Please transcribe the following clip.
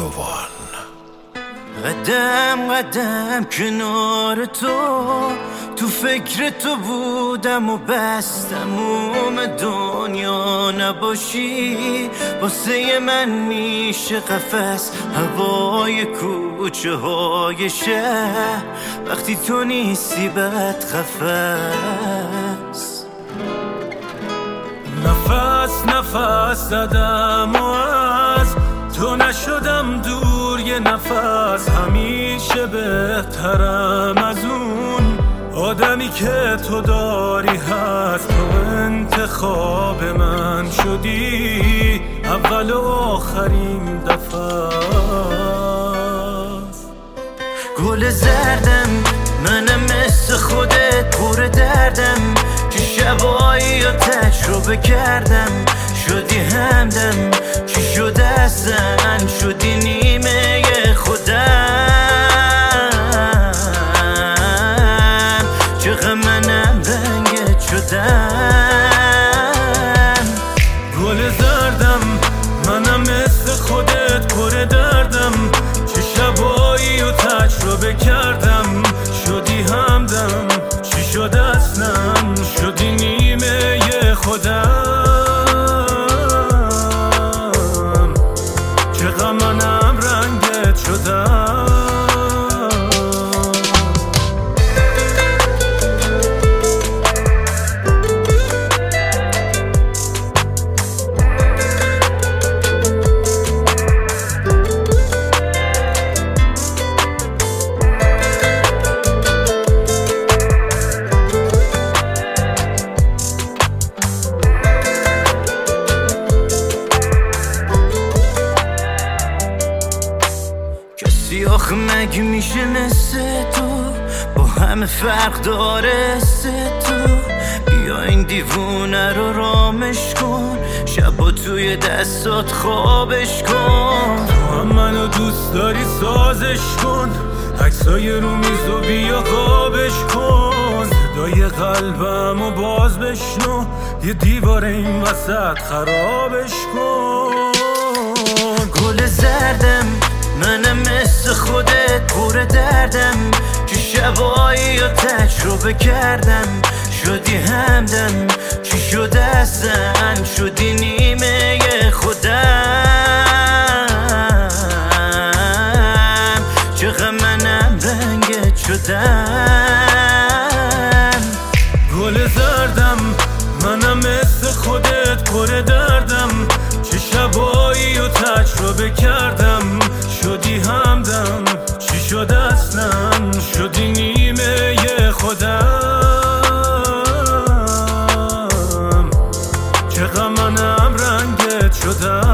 قدم قدم کنار تو فکر تو بودم و بس تموم دنیا نباشی واسه من میشه قفس هوای کوچه های شهر وقتی تو نیستی بد قفس نفس نفس زدم و از تو نشدم دور یه نفس همیشه بهترم از اون آدمی که تو داری هست تو انتخاب من شدی اول و آخرین دفعه گل زردم منم مثل خودت پر دردم که شبایی رو تجربه کردم شدی همدم چی شده اصلا شدی نیمه خودم چقدر منم رنگت شدم گل زردم منم مثل خودت پر دردم چه شبایی رو تجربه کردم شدی همدم چی شده اصلا شدی نیمه خودم چقدر منم رنگت شدم آخه مگه میشه مثل تو با همه فرق داره تو بیا این دیوونه رو رامش کن شبا توی دستات خوابش کن تو هم منو دوست داری سازش کن عکسای رو میز و بیا خوابش کن صدای قلبمو باز بشنو یه دیوار این وسط خرابش کن گل زردم منم مثل خودت پر دردم که شبایی رو تجربه کردم شدی همدم چی شده اصلا شدی نیمه خودم چقدر منم رنگت شدم گل زردم منم مثل خودت پر دردم چه شبایی رو تجربه کردم شدی همدم چی شده اصلا شدی نیمه خودم چقدر منم رنگت شدم